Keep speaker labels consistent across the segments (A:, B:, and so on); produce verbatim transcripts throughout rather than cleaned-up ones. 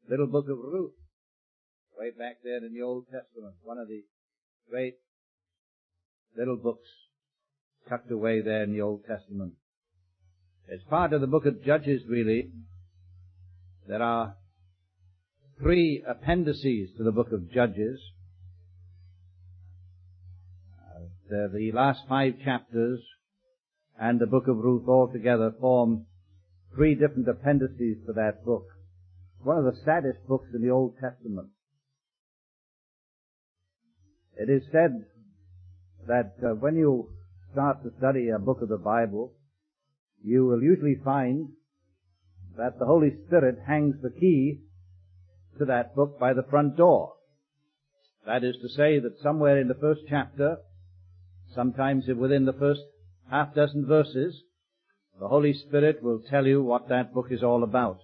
A: little book of Ruth, way back there in the Old Testament, one of the great little books tucked away there in the Old Testament. It's part of the book of Judges, really. There are three appendices to the book of Judges. Uh, the, the last five chapters and the book of Ruth altogether form three different appendices to that book. One of the saddest books in the Old Testament. It is said that uh, when you start to study a book of the Bible, you will usually find that the Holy Spirit hangs the key to that book by the front door. That is to say that somewhere in the first chapter, sometimes within the first half dozen verses, the Holy Spirit will tell you what that book is all about.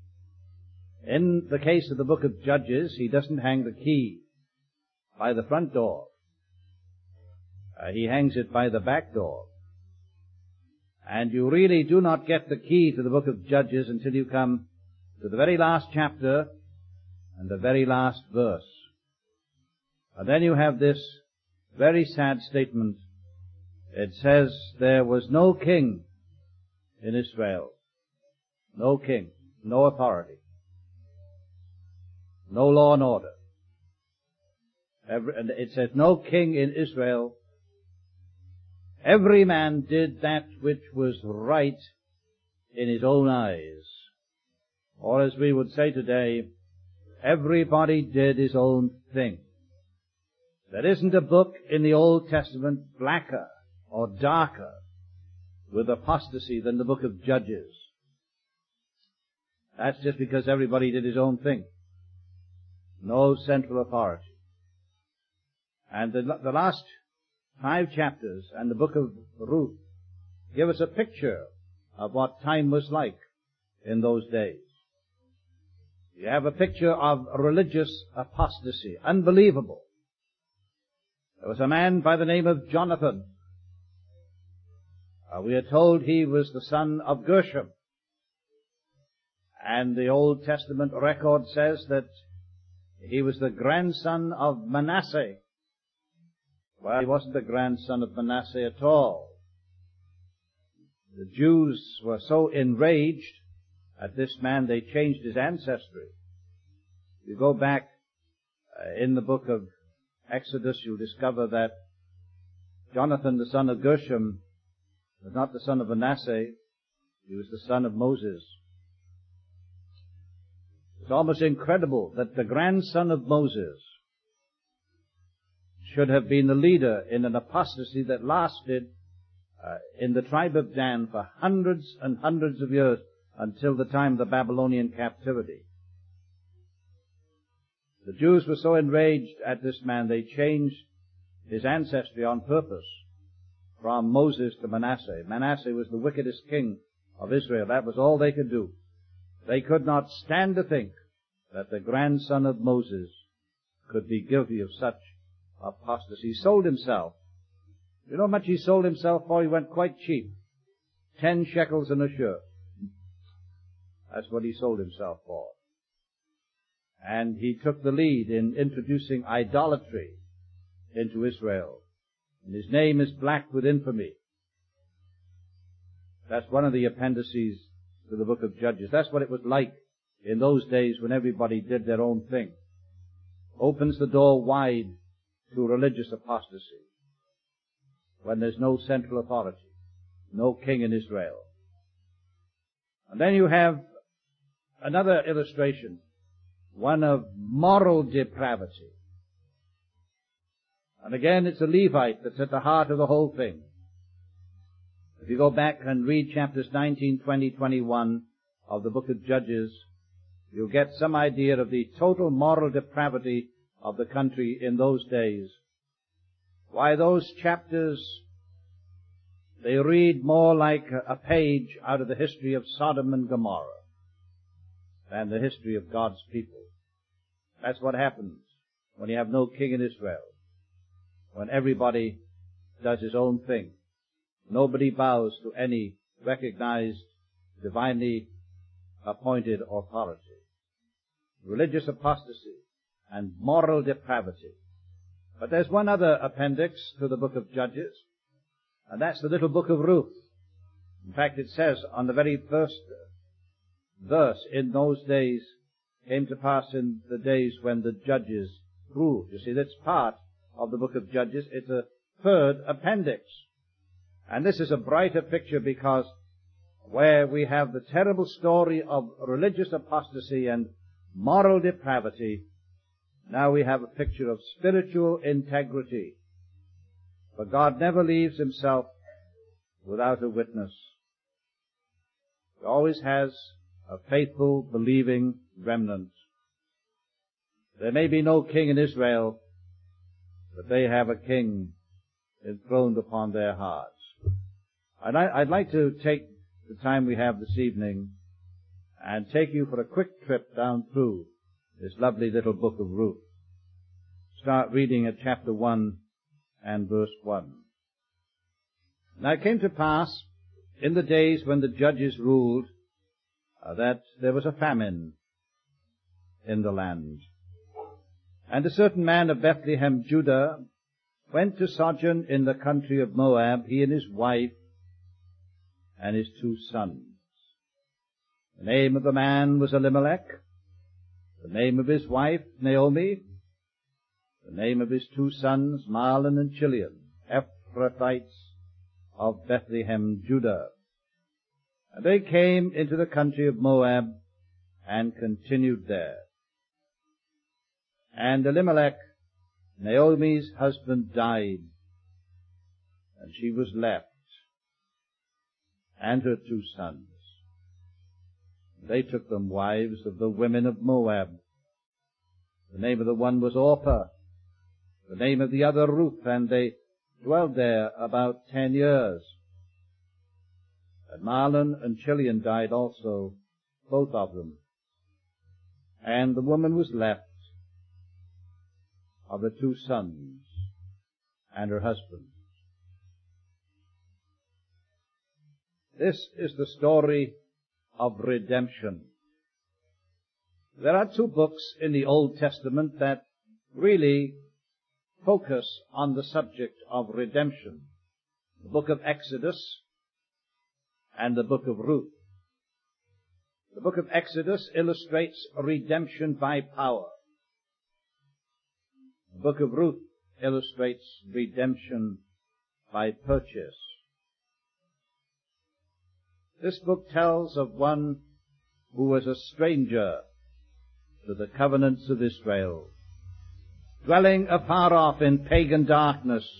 A: In the case of the book of Judges, he doesn't hang the key by the front door. Uh, he hangs it by the back door. And you really do not get the key to the book of Judges until you come to the very last chapter and the very last verse. And then you have this very sad statement. It says, there was no king in Israel. No king. No authority. No law and order. Every, and it says, no king in Israel. Every man did that which was right in his own eyes. Or as we would say today, everybody did his own thing. There isn't a book in the Old Testament blacker or darker with apostasy than the book of Judges. That's just because everybody did his own thing. No central authority. And the, the last five chapters and the book of Ruth give us a picture of what time was like in those days. You have a picture of religious apostasy, unbelievable. There was a man by the name of Jonathan. Uh, we are told he was the son of Gershom. And the Old Testament record says that he was the grandson of Manasseh. Well, he wasn't the grandson of Manasseh at all. The Jews were so enraged at this man, they changed his ancestry. You go back uh, in the book of Exodus, you'll discover that Jonathan, the son of Gershom, was not the son of Manasseh. He was the son of Moses. It's almost incredible that the grandson of Moses should have been the leader in an apostasy that lasted uh, in the tribe of Dan for hundreds and hundreds of years until the time of the Babylonian captivity. The Jews were so enraged at this man, they changed his ancestry on purpose from Moses to Manasseh. Manasseh was the wickedest king of Israel. That was all they could do. They could not stand to think that the grandson of Moses could be guilty of such apostasy. He sold himself. You know how much he sold himself for? He went quite cheap. Ten shekels in a shirt. That's what he sold himself for. And he took the lead in introducing idolatry into Israel. And his name is black with infamy. That's one of the appendices to the book of Judges. That's what it was like in those days when everybody did their own thing. Opens the door wide to religious apostasy. When there's no central authority. No king in Israel. And then you have another illustration. One of moral depravity. And again, it's a Levite that's at the heart of the whole thing. If you go back and read chapters nineteen, twenty, twenty-one of the book of Judges, you'll get some idea of the total moral depravity of the country in those days. Why, those chapters, they read more like a page out of the history of Sodom and Gomorrah than the history of God's people. That's what happens when you have no king in Israel. When everybody does his own thing. Nobody bows to any recognized, divinely appointed authority. religious apostasy, and moral depravity. But there's one other appendix to the book of Judges, and that's the little book of Ruth. In fact, it says on the very first verse, in those days came to pass in the days when the judges ruled. You see, that's part of the book of Judges. It's a third appendix. And this is a brighter picture because where we have the terrible story of religious apostasy and moral depravity, now we have a picture of spiritual integrity. For God never leaves himself without a witness. He always has a faithful, believing remnant. There may be no king in Israel, but they have a king enthroned upon their hearts. I'd, I'd like to take the time we have this evening and take you for a quick trip down through this lovely little book of Ruth. Start reading at chapter one and verse one. Now it came to pass in the days when the judges ruled uh, that there was a famine in the land. And a certain man of Bethlehem, Judah, went to sojourn in the country of Moab, he and his wife and his two sons. The name of the man was Elimelech, the name of his wife Naomi, the name of his two sons Mahlon and Chilion, Ephrathites of Bethlehem, Judah. And they came into the country of Moab and continued there. And Elimelech, Naomi's husband, died, and she was left, and her two sons. They took them wives of the women of Moab. The name of the one was Orpah, the name of the other Ruth, and they dwelled there about ten years. And Mahlon and Chilion died also, both of them. And the woman was left of the two sons and her husband. This is the story of redemption. There are two books in the Old Testament that really focus on the subject of redemption. The book of Exodus and the book of Ruth. The book of Exodus illustrates redemption by power. The book of Ruth illustrates redemption by purchase. This book tells of one who was a stranger to the covenants of Israel, dwelling afar off in pagan darkness,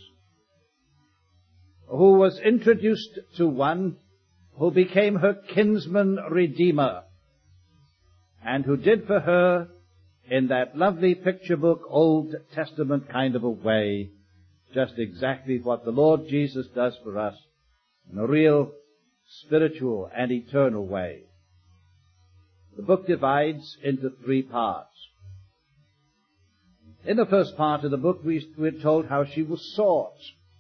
A: who was introduced to one who became her kinsman redeemer, and who did for her, in that lovely picture book, Old Testament kind of a way, just exactly what the Lord Jesus does for us in a real spiritual and eternal way. The book divides into three parts. In the first part of the book, we, we're told how she was sought.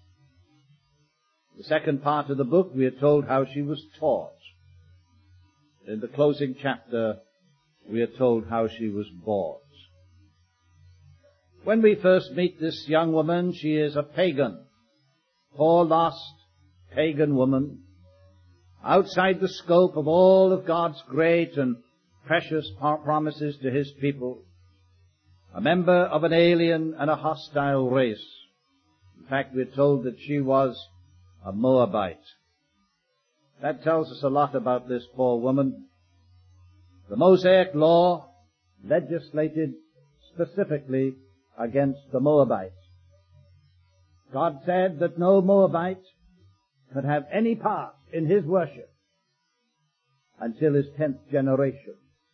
A: The second part of the book, we are told how she was taught. In the closing chapter, we are told how she was bought. When we first meet this young woman, she is a pagan, poor, lost, pagan woman, outside the scope of all of God's great and precious promises to His people, a member of an alien and a hostile race. In fact, we're told that she was a Moabite. That tells us a lot about this poor woman. The Mosaic law legislated specifically against the Moabites. God said that no Moabite could have any part in his worship until his tenth generation.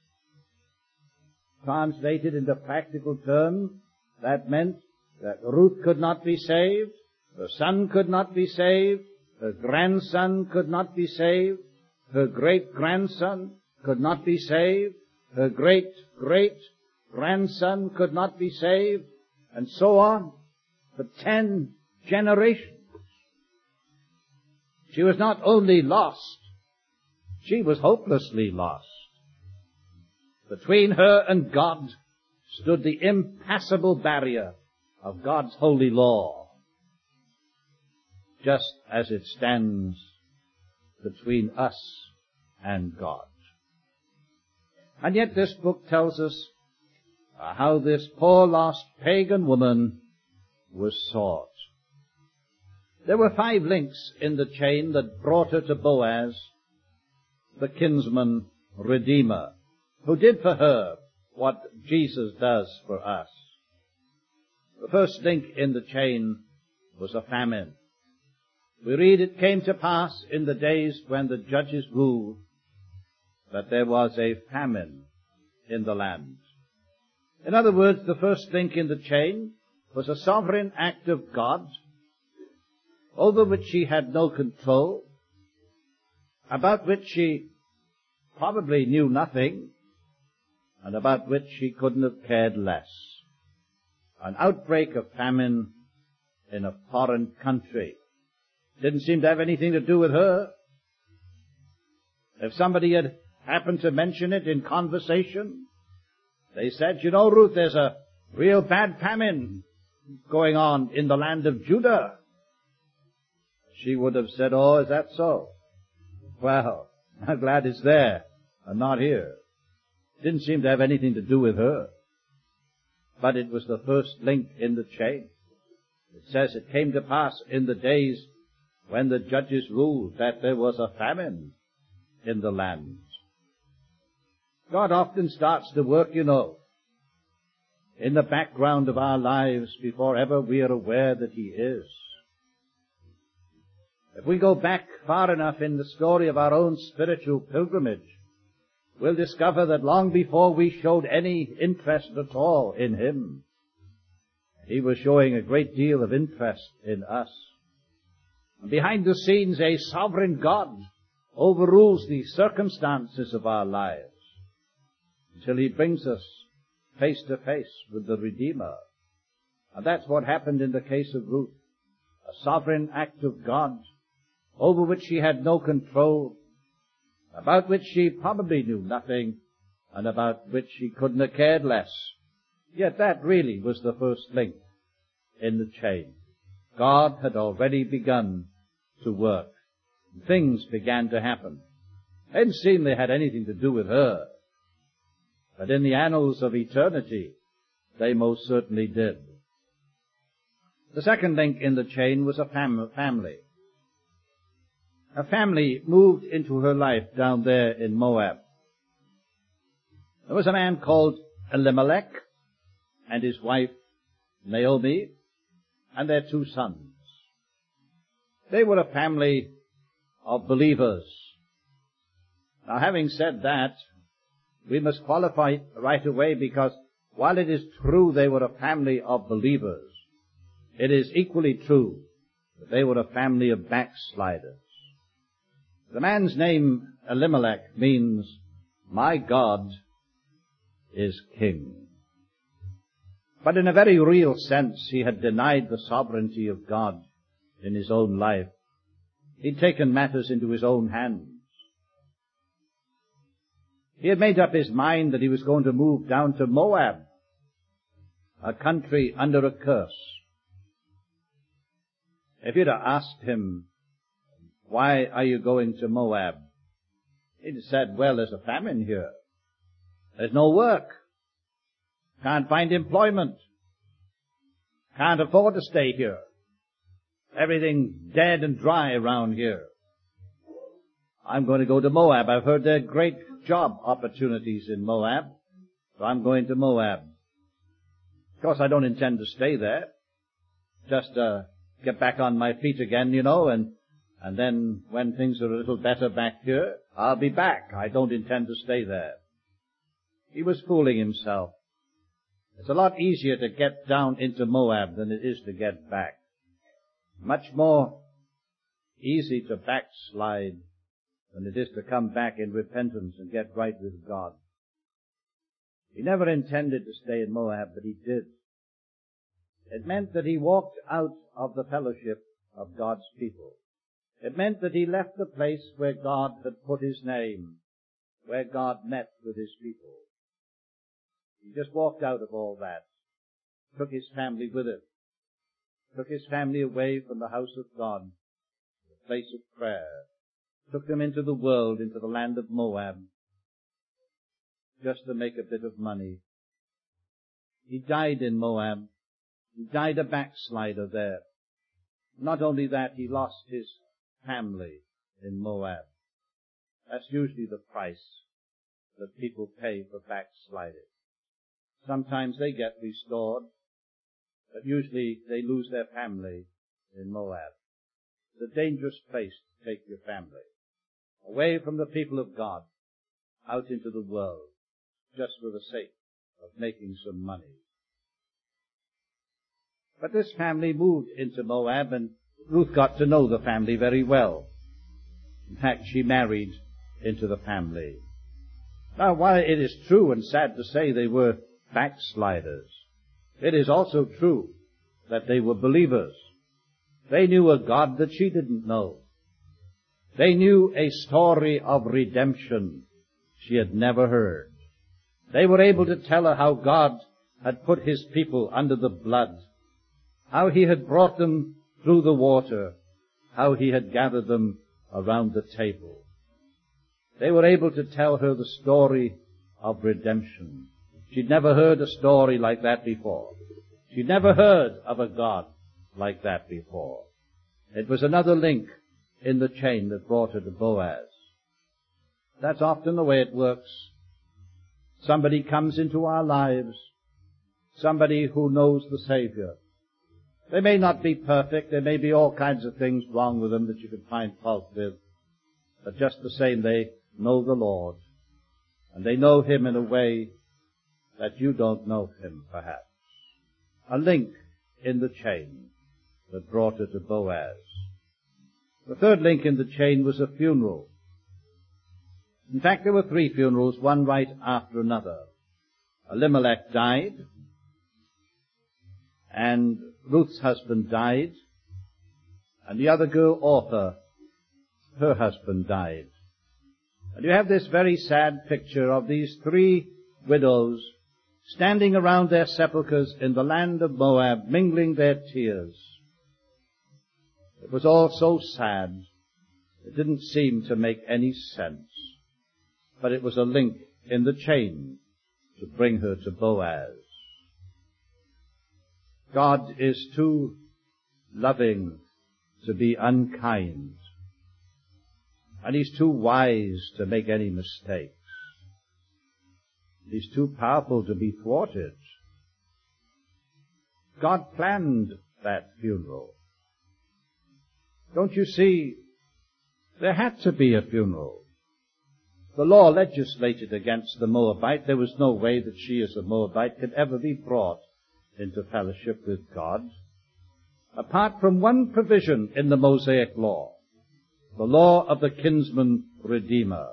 A: Translated into practical terms, that meant that Ruth could not be saved, her son could not be saved, her grandson could not be saved, her great-grandson could not be saved, her great-great-grandson could not be saved, and so on, for ten generations. She was not only lost, she was hopelessly lost. Between her and God stood the impassable barrier of God's holy law, just as it stands between us and God. And yet this book tells us how this poor lost pagan woman was sought. There were five links in the chain that brought her to Boaz, the kinsman redeemer, who did for her what Jesus does for us. The first link in the chain was a famine. We read, it came to pass in the days when the judges ruled that there was a famine in the land. In other words, the first link in the chain was a sovereign act of God over which she had no control, about which she probably knew nothing, and about which she couldn't have cared less. An outbreak of famine in a foreign country. Didn't seem to have anything to do with her. If somebody had happened to mention it in conversation, they said, you know, Ruth, there's a real bad famine going on in the land of Judah. She would have said, oh, is that so? Well, I'm glad it's there and not here. Didn't seem to have anything to do with her. But it was the first link in the chain. It says it came to pass in the days when the judges ruled that there was a famine in the land. God often starts to work, you know, in the background of our lives before ever we are aware that He is. If we go back far enough in the story of our own spiritual pilgrimage, we'll discover that long before we showed any interest at all in Him, He was showing a great deal of interest in us. And behind the scenes, a sovereign God overrules the circumstances of our lives until He brings us face to face with the Redeemer. And that's what happened in the case of Ruth. A sovereign act of God over which she had no control, about which she probably knew nothing, and about which she couldn't have cared less. Yet that really was the first link in the chain. God had already begun to work. Things began to happen. It didn't seem they had anything to do with her, but in the annals of eternity, they most certainly did. The second link in the chain was a fam- family. A family moved into her life down there in Moab. There was a man called Elimelech and his wife Naomi and their two sons. They were a family of believers. Now, having said that, we must qualify right away, because while it is true they were a family of believers, it is equally true that they were a family of backsliders. The man's name, Elimelech, means, my God is king. But in a very real sense, he had denied the sovereignty of God in his own life. He'd taken matters into his own hands. He had made up his mind that he was going to move down to Moab, a country under a curse. If you'd have asked him, why are you going to Moab? He'd have said, well, there's a famine here. There's no work. Can't find employment. Can't afford to stay here. Everything's dead and dry around here. I'm going to go to Moab. I've heard there are great job opportunities in Moab, so I'm going to Moab. Of course, I don't intend to stay there. Just uh, get back on my feet again, you know, and and then when things are a little better back here, I'll be back. I don't intend to stay there. He was fooling himself. It's a lot easier to get down into Moab than it is to get back. Much more easy to backslide than it is to come back in repentance and get right with God. He never intended to stay in Moab, but he did. It meant that he walked out of the fellowship of God's people. It meant that he left the place where God had put his name, where God met with his people. He just walked out of all that, took his family with him, took his family away from the house of God, the place of prayer, took them into the world, into the land of Moab, just to make a bit of money. He died in Moab. He died a backslider there. Not only that, he lost his family in Moab. That's usually the price that people pay for backsliding. Sometimes they get restored, but usually they lose their family in Moab. It's a dangerous place to take your family, away from the people of God, out into the world, just for the sake of making some money. But this family moved into Moab, and Ruth got to know the family very well. In fact, she married into the family. Now, while it is true and sad to say they were backsliders, it is also true that they were believers. They knew a God that she didn't know. They knew a story of redemption she had never heard. They were able to tell her how God had put his people under the blood, how he had brought them through the water, how he had gathered them around the table. They were able to tell her the story of redemption. She'd never heard a story like that before. She'd never heard of a God like that before. It was another link in the chain that brought her to Boaz. That's often the way it works. Somebody comes into our lives, somebody who knows the Savior. They may not be perfect. There may be all kinds of things wrong with them that you could find fault with. But just the same, they know the Lord. And they know him in a way that you don't know him, perhaps. A link in the chain that brought her to Boaz. The third link in the chain was a funeral. In fact, there were three funerals, one right after another. Elimelech died, and Ruth's husband died, and the other girl, Orpah, her husband died. And you have this very sad picture of these three widows standing around their sepulchres in the land of Moab, mingling their tears. It was all so sad, it didn't seem to make any sense. But it was a link in the chain to bring her to Boaz. God is too loving to be unkind, and he's too wise to make any mistakes. He's too powerful to be thwarted. God planned that funeral. Don't you see, there had to be a funeral. The law legislated against the Moabite. There was no way that she as a Moabite could ever be brought into fellowship with God, apart from one provision in the Mosaic law, the law of the kinsman redeemer.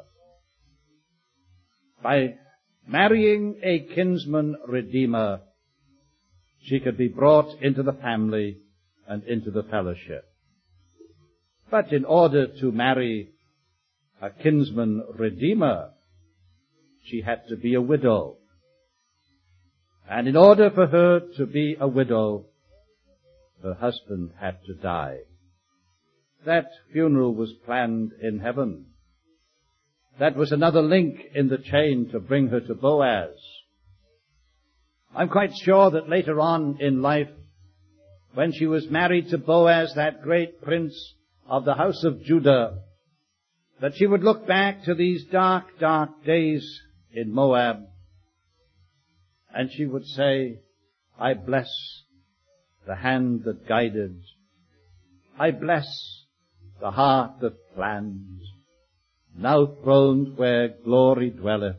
A: By marrying a kinsman redeemer, she could be brought into the family and into the fellowship. But in order to marry a kinsman redeemer, she had to be a widow. And in order for her to be a widow, her husband had to die. That funeral was planned in heaven. That was another link in the chain to bring her to Boaz. I'm quite sure that later on in life, when she was married to Boaz, that great prince of the house of Judah, that she would look back to these dark, dark days in Moab, and she would say, I bless the hand that guided. I bless the heart that planned, now throned where glory dwelleth,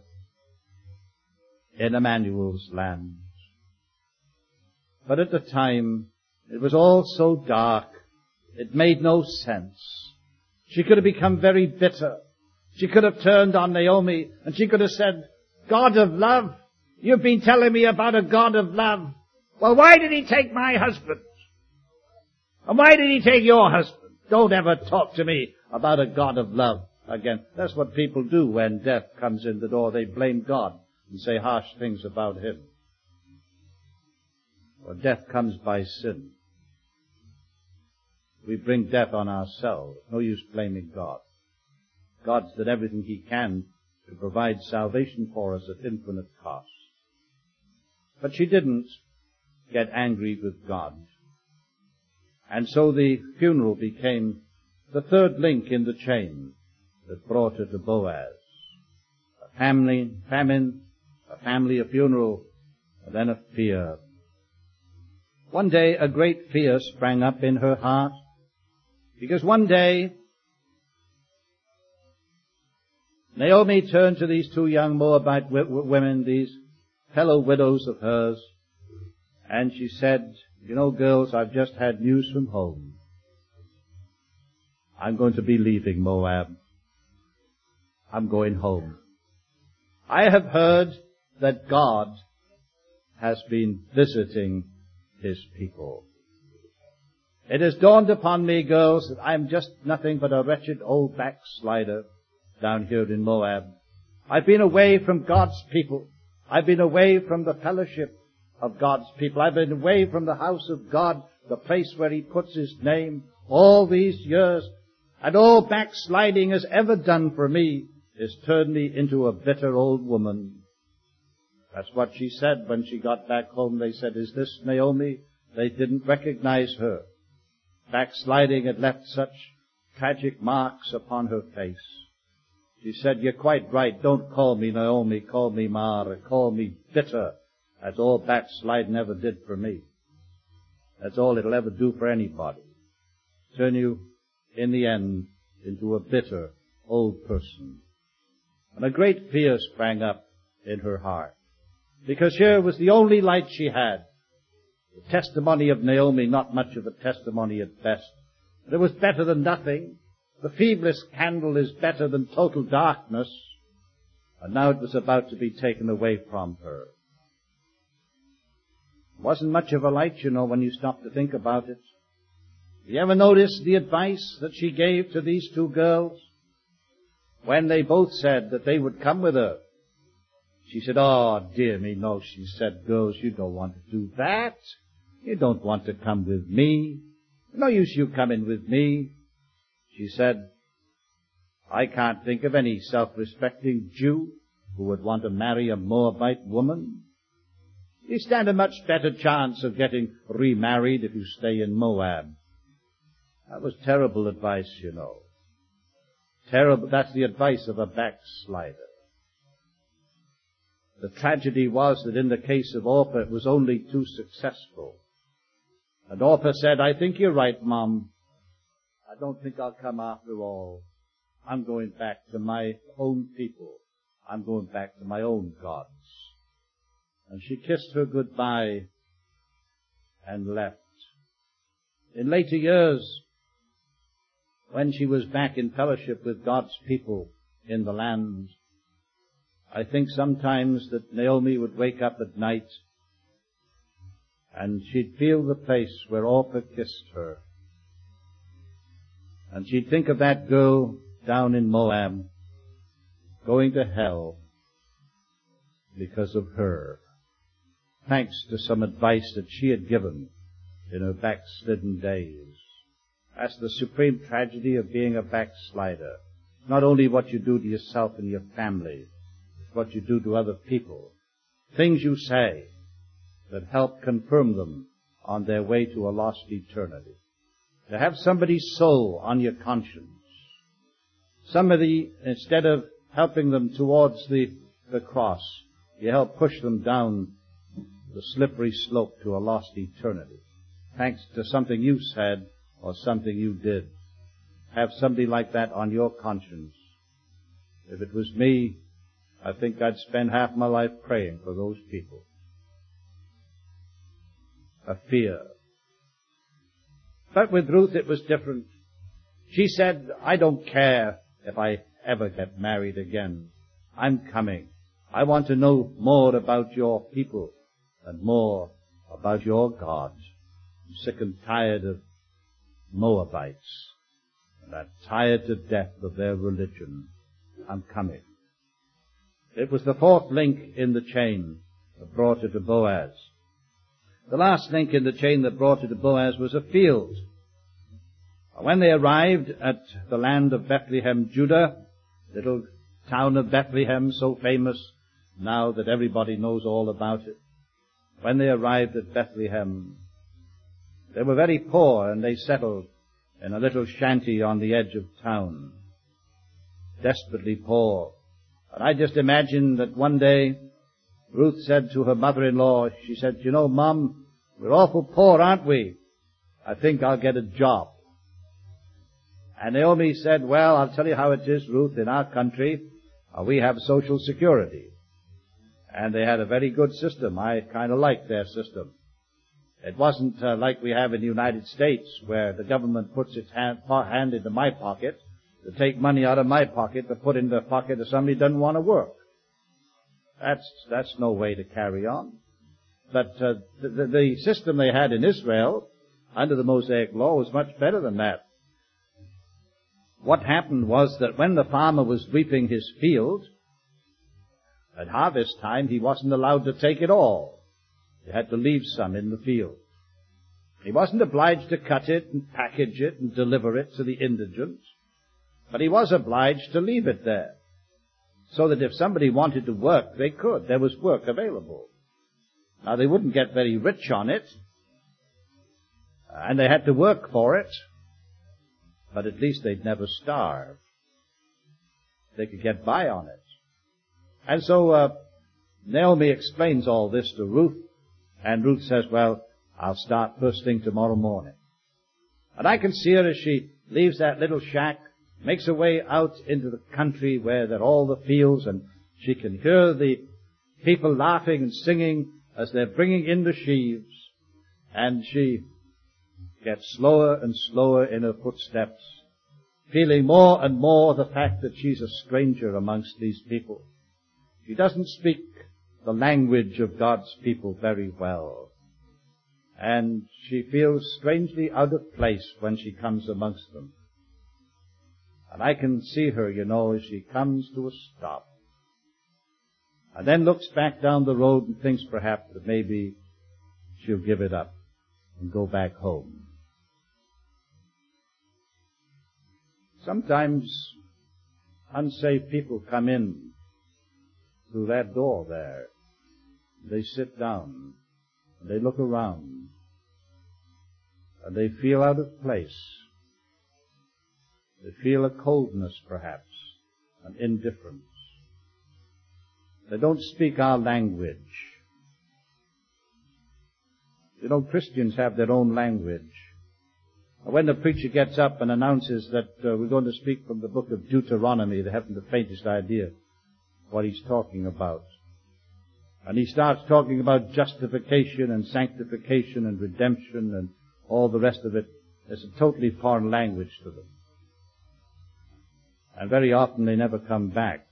A: in Emmanuel's land. But at the time, it was all so dark, it made no sense. She could have become very bitter. She could have turned on Naomi, and she could have said, God of love, you've been telling me about a God of love. Well, why did he take my husband? And why did he take your husband? Don't ever talk to me about a God of love again. That's what people do when death comes in the door. They blame God and say harsh things about him. For death comes by sin. We bring death on ourselves. No use blaming God. God's done everything He can to provide salvation for us at infinite cost. But she didn't get angry with God. And so the funeral became the third link in the chain that brought her to Boaz. A family, famine, a family, a funeral, and then a fear. One day a great fear sprang up in her heart, because one day Naomi turned to these two young Moabite w- w- women, these fellow widows of hers, and she said, you know, girls, I've just had news from home. I'm going to be leaving Moab. I'm going home. I have heard that God has been visiting His people. It has dawned upon me, girls, that I'm just nothing but a wretched old backslider down here in Moab. I've been away from God's people. I've been away from the fellowship of God's people. I've been away from the house of God, the place where He puts His name, all these years. And all backsliding has ever done for me is turned me into a bitter old woman. That's what she said when she got back home. They said, is this Naomi? They didn't recognize her. Backsliding had left such tragic marks upon her face. She said, you're quite right. Don't call me Naomi. Call me Mara. Call me bitter. That's all backsliding ever did for me. That's all it'll ever do for anybody. Turn you, in the end, into a bitter old person. And a great fear sprang up in her heart, because here was the only light she had. The testimony of Naomi, not much of a testimony at best. But it was better than nothing. The feeblest candle is better than total darkness. And now it was about to be taken away from her. It wasn't much of a light, you know, when you stop to think about it. You ever notice the advice that she gave to these two girls? When they both said that they would come with her. She said, oh, dear me, no, she said, girls, you don't want to do that. You don't want to come with me. No use you coming with me. She said, I can't think of any self-respecting Jew who would want to marry a Moabite woman. You stand a much better chance of getting remarried if you stay in Moab. That was terrible advice, you know. Terrible. That's the advice of a backslider. The tragedy was that in the case of Orpah, it was only too successful. And Orpah said, I think you're right, Mom. I don't think I'll come after all. I'm going back to my own people. I'm going back to my own gods. And she kissed her goodbye and left. In later years, when she was back in fellowship with God's people in the land, I think sometimes that Naomi would wake up at night and she'd feel the place where Orpah kissed her. And she'd think of that girl down in Moab going to hell because of her, thanks to some advice that she had given in her backslidden days. That's the supreme tragedy of being a backslider. Not only what you do to yourself and your family, it's what you do to other people. Things you say that help confirm them on their way to a lost eternity. To have somebody's soul on your conscience. Somebody, instead of helping them towards the, the cross, you help push them down the slippery slope to a lost eternity. Thanks to something you said or something you did. Have somebody like that on your conscience. If it was me, I think I'd spend half my life praying for those people. A fear. But with Ruth it was different. She said, I don't care if I ever get married again. I'm coming. I want to know more about your people and more about your God. I'm sick and tired of Moabites. And I'm tired to death of their religion. I'm coming. It was the fourth link in the chain that brought her to Boaz. The last link in the chain that brought her to Boaz was a field. When they arrived at the land of Bethlehem, Judah, little town of Bethlehem, so famous now that everybody knows all about it. When they arrived at Bethlehem, they were very poor, and they settled in a little shanty on the edge of town. Desperately poor. And I just imagine that one day Ruth said to her mother-in-law, she said, you know, Mom, we're awful poor, aren't we? I think I'll get a job. And Naomi said, well, I'll tell you how it is, Ruth, in our country, uh, we have Social Security. And they had a very good system. I kind of liked their system. It wasn't uh, like we have in the United States, where the government puts its hand, hand into my pocket to take money out of my pocket to put in the pocket of somebody who doesn't want to work. That's, that's no way to carry on. But uh, the, the, the system they had in Israel, under the Mosaic Law, was much better than that. What happened was that when the farmer was reaping his field, at harvest time, he wasn't allowed to take it all. He had to leave some in the field. He wasn't obliged to cut it and package it and deliver it to the indigent, but he was obliged to leave it there, so that if somebody wanted to work, they could. There was work available. Now, they wouldn't get very rich on it, and they had to work for it, but at least they'd never starve. They could get by on it. And so uh, Naomi explains all this to Ruth, and Ruth says, well, I'll start first thing tomorrow morning. And I can see her as she leaves that little shack, makes her way out into the country where there are all the fields, and she can hear the people laughing and singing as they're bringing in the sheaves, and she gets slower and slower in her footsteps, feeling more and more the fact that she's a stranger amongst these people. She doesn't speak the language of God's people very well. And she feels strangely out of place when she comes amongst them. And I can see her, you know, as she comes to a stop. And then looks back down the road and thinks perhaps that maybe she'll give it up and go back home. Sometimes unsafe people come in through that door there. They sit down, and they look around, and they feel out of place. They feel a coldness, perhaps, an indifference. They don't speak our language. You know, Christians have their own language. When the preacher gets up and announces that uh, we're going to speak from the book of Deuteronomy, they haven't the faintest idea what he's talking about. And he starts talking about justification and sanctification and redemption and all the rest of it. It's a totally foreign language to them. And very often they never come back.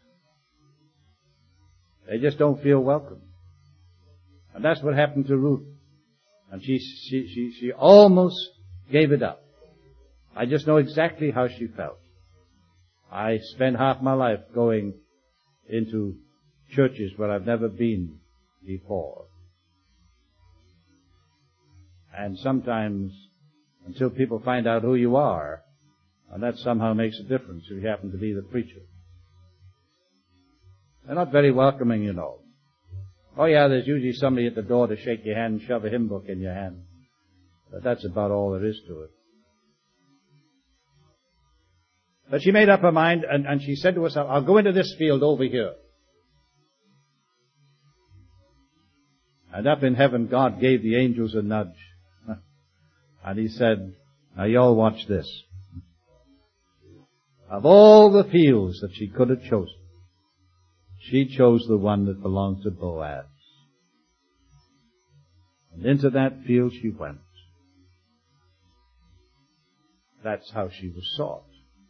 A: They just don't feel welcome. And that's what happened to Ruth. And she, she, she, she almost gave it up. I just know exactly how she felt. I spent half my life going into churches where I've never been before. And sometimes, until people find out who you are, and that somehow makes a difference if you happen to be the preacher. They're not very welcoming, you know. Oh yeah, there's usually somebody at the door to shake your hand and shove a hymn book in your hand. But that's about all there is to it. But she made up her mind, and, and she said to herself, I'll go into this field over here. And up in heaven, God gave the angels a nudge. And he said, now you all watch this. Of all the fields that she could have chosen, she chose the one that belonged to Boaz. And into that field she went. That's how she was sought.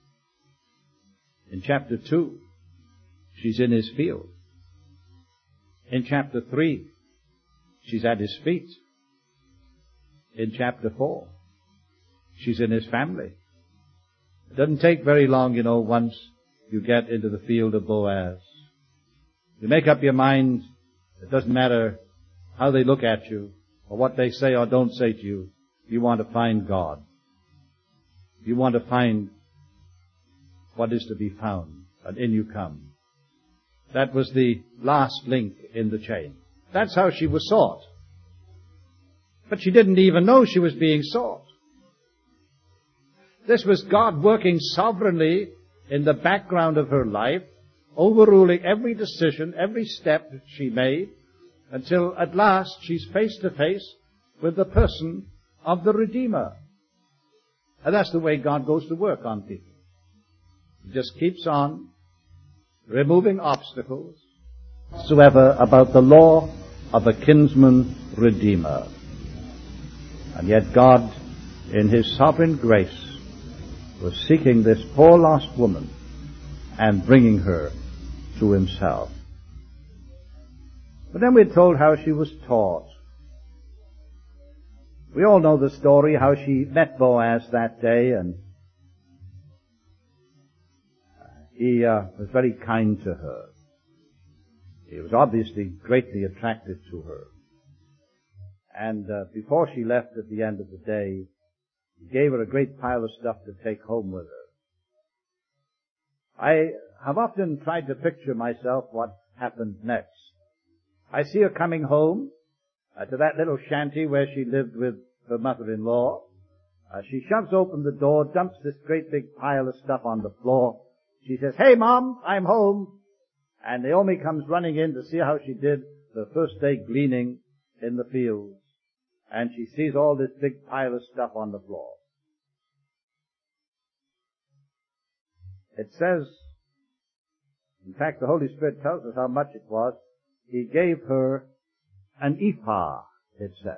A: In chapter two, she's in his field. In chapter three, she's at his feet. In chapter four, she's in his family. It doesn't take very long, you know, once you get into the field of Boaz. You make up your mind, it doesn't matter how they look at you, or what they say or don't say to you. You want to find God. You want to find what is to be found, and in you come. That was the last link in the chain. That's how she was sought. But she didn't even know she was being sought. This was God working sovereignly in the background of her life, overruling every decision, every step she made, until at last she's face to face with the person of the Redeemer. And that's the way God goes to work on people. He just keeps on removing obstacles whatsoever about the law of a kinsman redeemer. And yet God, in His sovereign grace, was seeking this poor lost woman and bringing her to Himself. But then we're told how she was taught. We all know the story, how she met Boaz that day, and he uh, was very kind to her. He was obviously greatly attracted to her. And uh, before she left at the end of the day, he gave her a great pile of stuff to take home with her. I have often tried to picture myself what happened next. I see her coming home uh, to that little shanty where she lived with her mother-in-law. Uh, she shoves open the door, dumps this great big pile of stuff on the floor. She says, "Hey, Mom, I'm home." And Naomi comes running in to see how she did the first day gleaning in the fields. And she sees all this big pile of stuff on the floor. It says, in fact, the Holy Spirit tells us how much it was. He gave her an ephah, it says.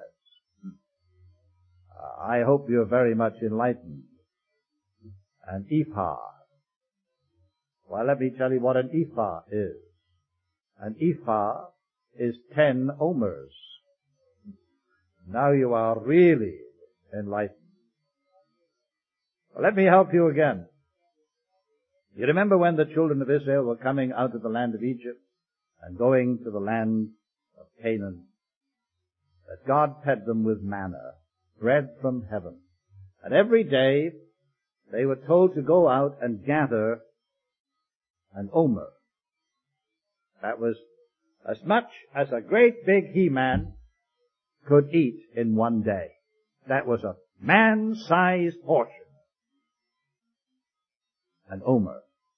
A: Uh, I hope you're very much enlightened. An ephah. Well, let me tell you what an ephah is. An ephah is ten omers. Now you are really enlightened. Well, let me help you again. You remember when the children of Israel were coming out of the land of Egypt and going to the land of Canaan, that God fed them with manna, bread from heaven. And every day they were told to go out and gather an omer. That was as much as a great big he-man could eat in one day. That was a man-sized portion. An omer.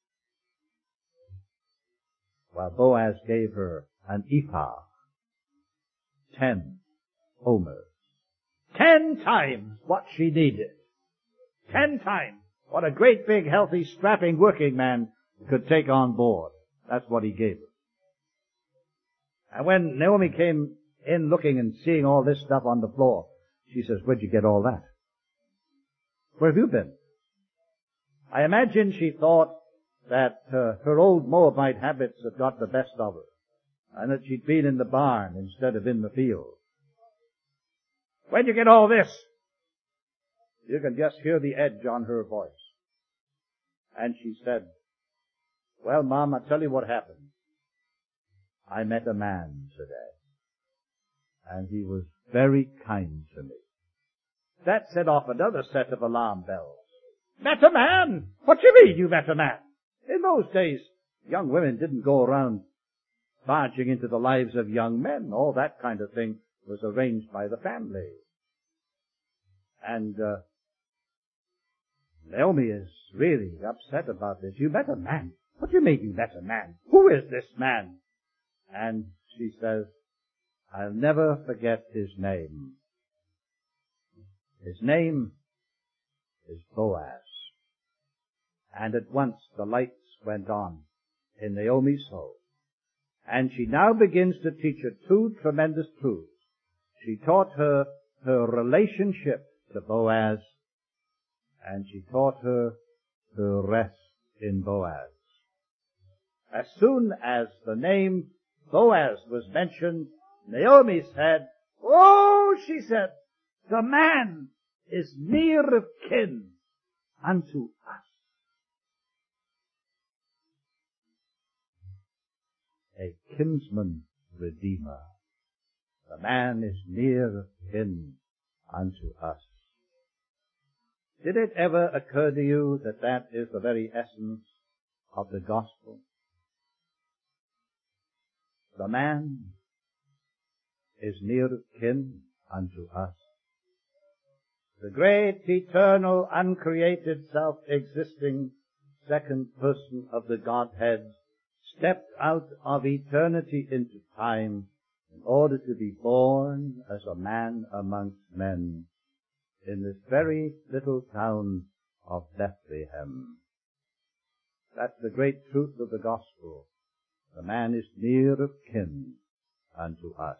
A: While Boaz gave her an ephah. Ten omers. Ten times what she needed. Ten times what a great big healthy strapping working man could take on board. That's what he gave her. And when Naomi came in looking and seeing all this stuff on the floor, she says, "Where'd you get all that? Where have you been?" I imagine she thought that uh, her old Moabite habits had got the best of her, and that she'd been in the barn instead of in the field. "Where'd you get all this?" You can just hear the edge on her voice. And she said, "Well, Mom, I'll tell you what happened. I met a man today, and he was very kind to me." That set off another set of alarm bells. Met a man? What do you mean you met a man? In those days, young women didn't go around barging into the lives of young men. All that kind of thing was arranged by the family. And uh, Naomi is really upset about this. "You met a man? What do you mean you met a man? Who is this man?" And she says, "I'll never forget his name. His name is Boaz." And at once the lights went on in Naomi's soul. And she now begins to teach her two tremendous truths. She taught her her relationship to Boaz, and she taught her her rest in Boaz. As soon as the name Boaz was mentioned, Naomi said, "Oh," she said, "the man is near of kin unto us." A kinsman redeemer. The man is near kin unto us. Did it ever occur to you that that is the very essence of the gospel? The man is near kin unto us. The great, eternal, uncreated, self-existing second person of the Godhead stepped out of eternity into time in order to be born as a man amongst men in this very little town of Bethlehem. That's the great truth of the gospel. The man is near of kin unto us.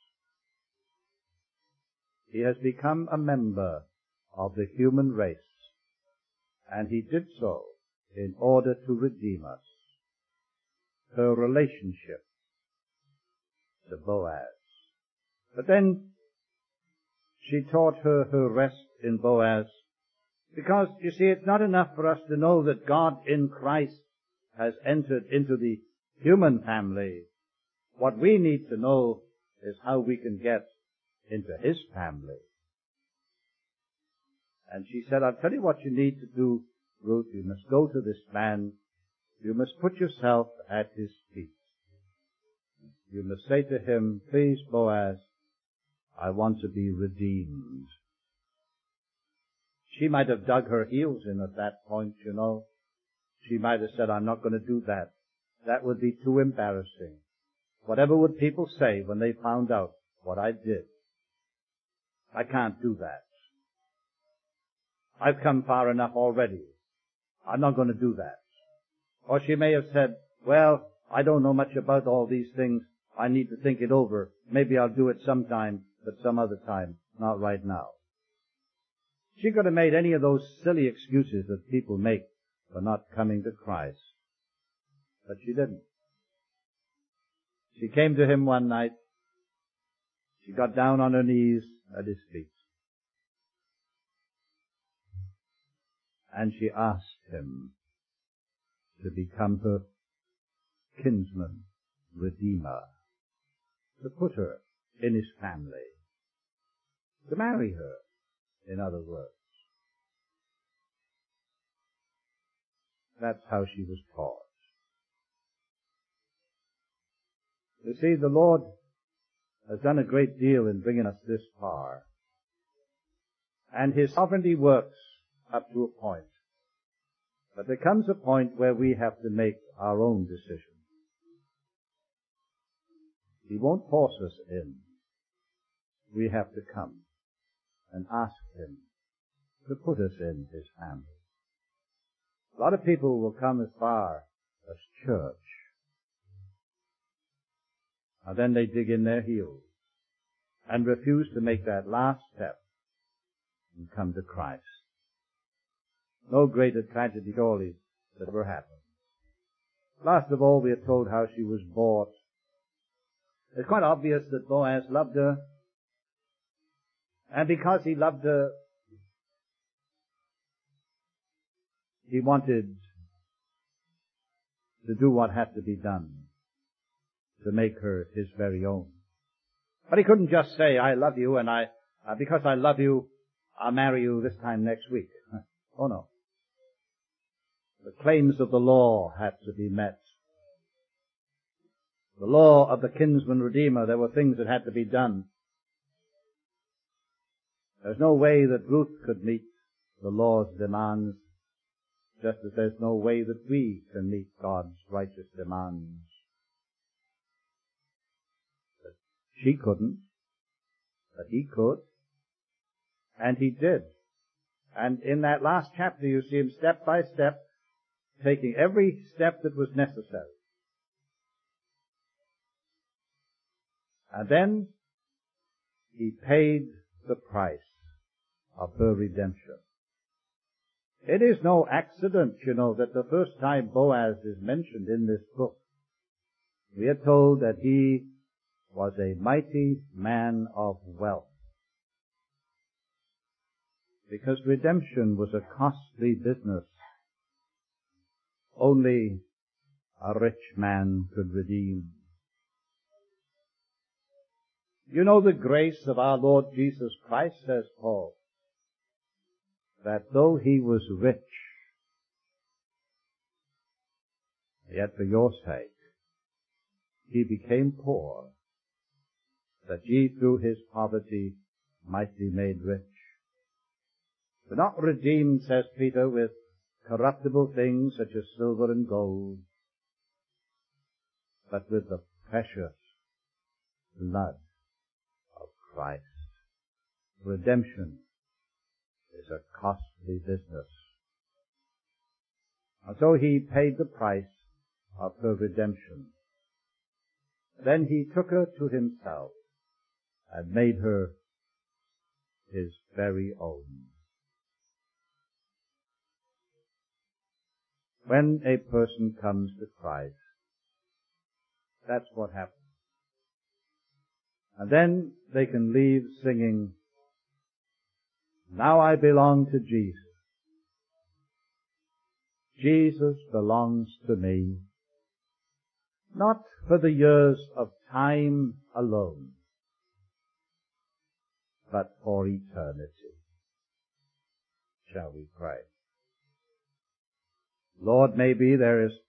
A: He has become a member of the human race, and he did so in order to redeem us. Her relationship to Boaz. But then she taught her her rest in Boaz, because, you see, it's not enough for us to know that God in Christ has entered into the human family. What we need to know is how we can get into His family. And she said, I'll tell you what you need to do, Ruth. You must go to this man. You must put yourself at his feet. You must say to him, please, Boaz, I want to be redeemed. She might have dug her heels in at that point, you know. She might have said, I'm not going to do that. That would be too embarrassing. Whatever would people say when they found out what I did? I can't do that. I've come far enough already. I'm not going to do that. Or she may have said, well, I don't know much about all these things. I need to think it over. Maybe I'll do it sometime, but some other time, not right now. She could have made any of those silly excuses that people make for not coming to Christ. But she didn't. She came to him one night. She got down on her knees at his feet. And she asked him to become her kinsman, redeemer, to put her in his family, to marry her, in other words. That's how she was taught. You see, the Lord has done a great deal in bringing us this far. And His sovereignty works up to a point. But there comes a point where we have to make our own decision. He won't force us in. We have to come and ask Him to put us in His family. A lot of people will come as far as church. And then they dig in their heels and refuse to make that last step and come to Christ. No greater tragedy, surely, that ever happened. Last of all, we are told how she was bought. It's quite obvious that Boaz loved her. And because he loved her, he wanted to do what had to be done to make her his very own. But he couldn't just say, I love you, and I, uh, because I love you, I'll marry you this time next week. Oh no. The claims of the law had to be met. The law of the kinsman redeemer, there were things that had to be done. There's no way that Ruth could meet the law's demands, just as there's no way that we can meet God's righteous demands. But she couldn't, but he could, and he did. And in that last chapter you see him step by step taking every step that was necessary. And then he paid the price of her redemption. It is no accident, you know, that the first time Boaz is mentioned in this book, we are told that he was a mighty man of wealth. Because redemption was a costly business. Only a rich man could redeem. You know the grace of our Lord Jesus Christ, says Paul, that though he was rich, yet for your sake he became poor, that ye through his poverty might be made rich. We're not redeemed, says Peter, with corruptible things such as silver and gold, but with the precious blood of Christ. Redemption is a costly business. And so he paid the price of her redemption. Then he took her to himself and made her his very own. When a person comes to Christ, that's what happens. And then they can leave singing, now I belong to Jesus. Jesus belongs to me, not for the years of time alone, but for eternity. Shall we pray? Lord, maybe there is